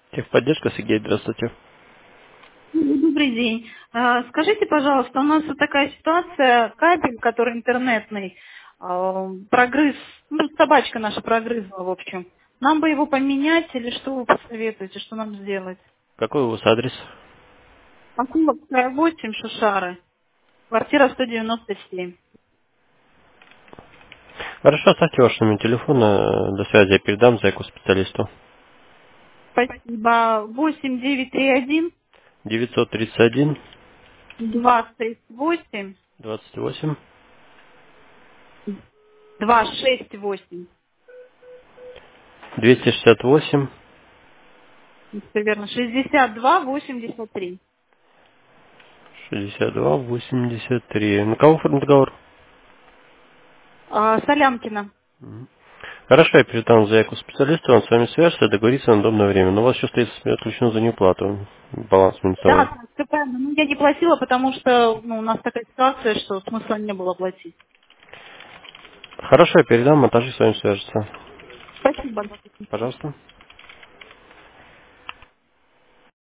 Техподдержка, Сергей, здравствуйте. Добрый день. Скажите, пожалуйста, у нас вот такая ситуация, кабель, который интернетный, прогрыз, ну, собачка наша прогрызла, в общем. Нам бы его поменять или что вы посоветуете, что нам сделать? Какой у вас адрес? Акуловская 8, Шушары, квартира 197. Хорошо, оставьте ваш номер телефона. До связи я передам зайку специалисту. Спасибо. 8931 931 268 28 268. 268 Все верно. 6283. 62 83. На кого оформлен договор? Солямкина. Хорошо, я передам заявку специалисту, он с вами свяжется и договорится на удобное время. Но у вас еще стоит отключено за неуплату. Баланс минусовой. Да, все правильно. Ну, я не платила, потому что у нас такая ситуация, что смысла не было платить. Хорошо, я передам, монтажи с вами свяжется. Спасибо. Пожалуйста.